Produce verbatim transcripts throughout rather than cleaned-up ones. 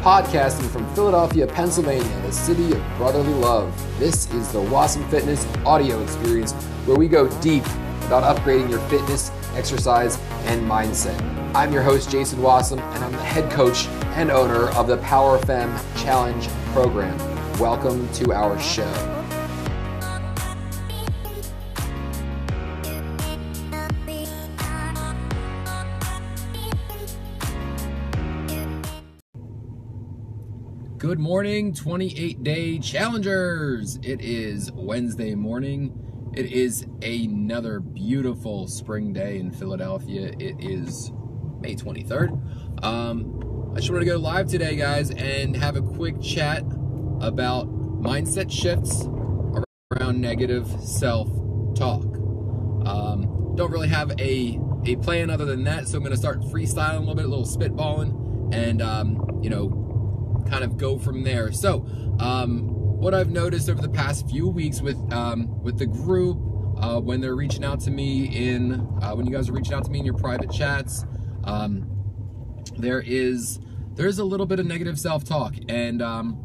Podcasting from Philadelphia, Pennsylvania, the city of brotherly love. This is the Wasm Fitness audio experience where we go deep about upgrading your fitness, exercise, and mindset. I'm your host, Jason Wasm, and I'm the head coach and owner of the Power F M Challenge program. Welcome to our show. Good morning, twenty-eight day challengers. It is Wednesday morning. It is another beautiful spring day in Philadelphia. It is May twenty-third. Um, I just wanted to go live today, guys, and have a quick chat about mindset shifts around negative self-talk. Um, don't really have a, a plan other than that, so I'm going to start freestyling a little bit, a little spitballing, and, um, you know, kind of go from there. So um, what I've noticed over the past few weeks with um, with the group, uh, when they're reaching out to me in, uh, when you guys are reaching out to me in your private chats, um, there is there's a little bit of negative self-talk, and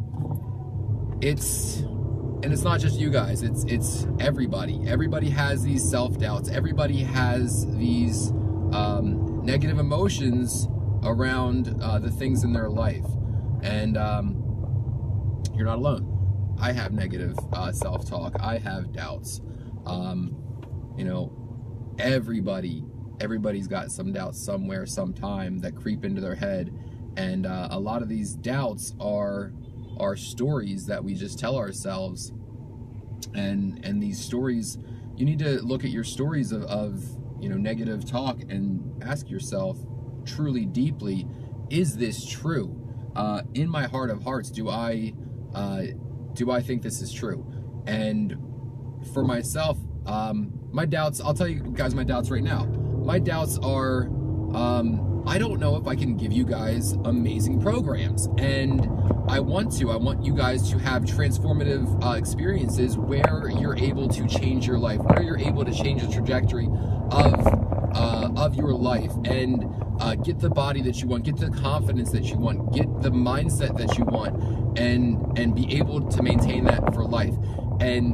um, it's and it's not just you guys. It's it's everybody. Everybody has these self-doubts. Everybody has these um, negative emotions around uh, the things in their life. And um, you're not alone. I have negative uh, self-talk. I have doubts. Um, you know, everybody, everybody's got some doubts somewhere, sometime that creep into their head. And uh, a lot of these doubts are are stories that we just tell ourselves. And and these stories, you need to look at your stories of, of you know negative talk and ask yourself, truly, deeply, is this true? Uh, in my heart of hearts, do I uh, do I think this is true? And for myself, um, my doubts, I'll tell you guys my doubts right now. My doubts are, um, I don't know if I can give you guys amazing programs. And I want to. I want you guys to have transformative uh, experiences where you're able to change your life, where you're able to change the trajectory of uh, of your life, and Uh, get the body that you want, get the confidence that you want, get the mindset that you want, and and be able to maintain that for life. And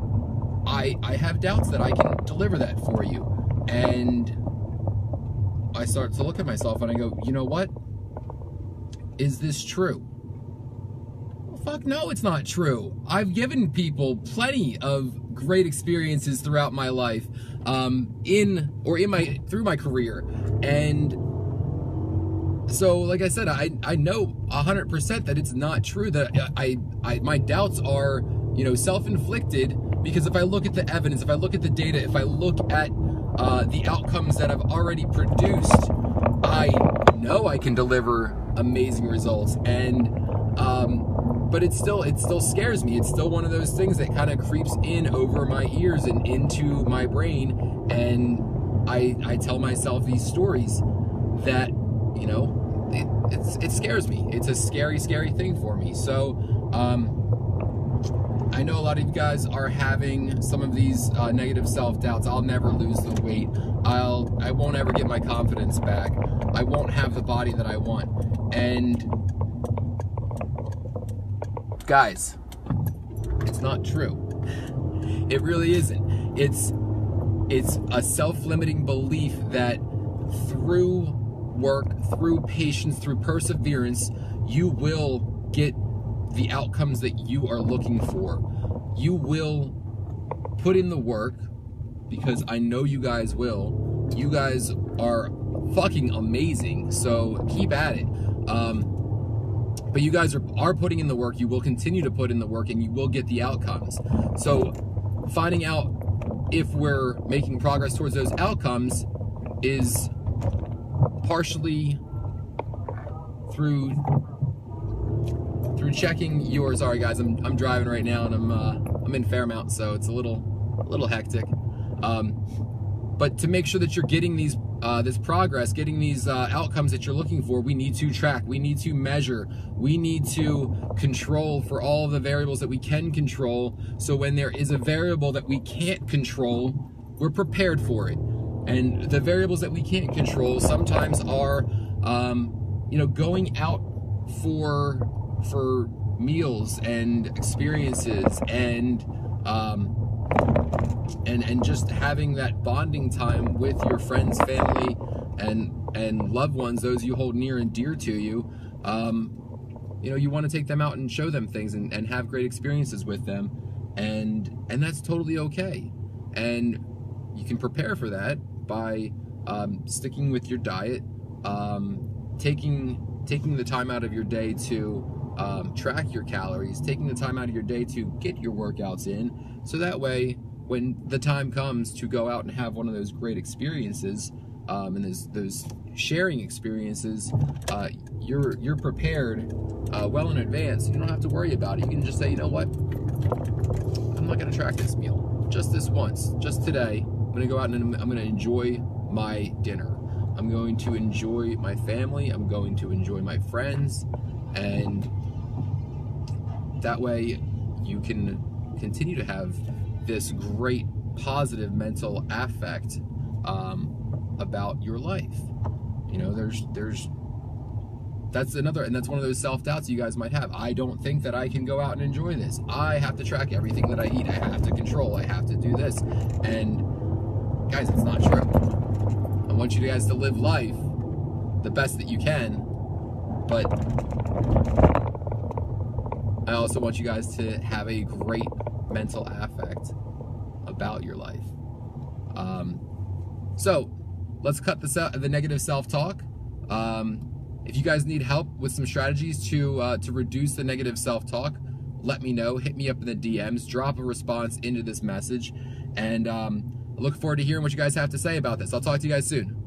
I I have doubts that I can deliver that for you. And I start to look at myself and I go, you know what? Is this true? Well, fuck no, it's not true. I've given people plenty of great experiences throughout my life, um, in or in my through my career, and so, like I said, I, I know one hundred percent that it's not true, that I, I my doubts are, you know, self-inflicted, because if I look at the evidence, if I look at the data, if I look at uh, the outcomes that I've already produced, I know I can deliver amazing results. And, um, but it still, it still scares me. It's still one of those things that kind of creeps in over my ears and into my brain. And I, I tell myself these stories that, you know, it, it's, it scares me. It's a scary, scary thing for me. So, um, I know a lot of you guys are having some of these uh, negative self-doubts. I'll never lose the weight. I'll, I won't ever get my confidence back. I won't have the body that I want. And guys, it's not true. It really isn't. It's, it's a self-limiting belief that through work, through patience, through perseverance, you will get the outcomes that you are looking for. You will put in the work, because I know you guys will. You guys are fucking amazing, so keep at it. Um, but you guys are, are putting in the work. You will continue to put in the work, and you will get the outcomes. So finding out if we're making progress towards those outcomes is partially through through checking your. Sorry guys, I'm I'm driving right now, and I'm uh, I'm in Fairmount, so it's a little a little hectic. Um, but to make sure that you're getting these uh, this progress, getting these uh, outcomes that you're looking for, we need to track, we need to measure, we need to control for all of the variables that we can control. So when there is a variable that we can't control, we're prepared for it. And the variables that we can't control sometimes are, um, you know, going out for for meals and experiences and um, and and just having that bonding time with your friends, family, and and loved ones, those you hold near and dear to you. Um, you know, you want to take them out and show them things and, and have great experiences with them, and and that's totally okay. And you can prepare for that by um, sticking with your diet, um, taking taking the time out of your day to um, track your calories, taking the time out of your day to get your workouts in, so that way when the time comes to go out and have one of those great experiences, um, and those those sharing experiences, uh, you're you're prepared uh, well in advance. You don't have to worry about it. You can just say, you know what, I'm not going to track this meal just this once, just today. I'm going to go out and I'm going to enjoy my dinner. I'm going to enjoy my family. I'm going to enjoy my friends, and that way you can continue to have this great positive mental affect um, about your life. You know, there's there's that's another, and that's one of those self-doubts you guys might have. I don't think that I can go out and enjoy this. I have to track everything that I eat. I have to control. I have to do this. And guys, it's not true. I want you guys to live life the best that you can, but I also want you guys to have a great mental affect about your life. Um, so let's cut the, the negative self-talk. Um, if you guys need help with some strategies to uh, to reduce the negative self-talk, let me know. Hit me up in the D Ms. Drop a response into this message. And um, I look forward to hearing what you guys have to say about this. I'll talk to you guys soon.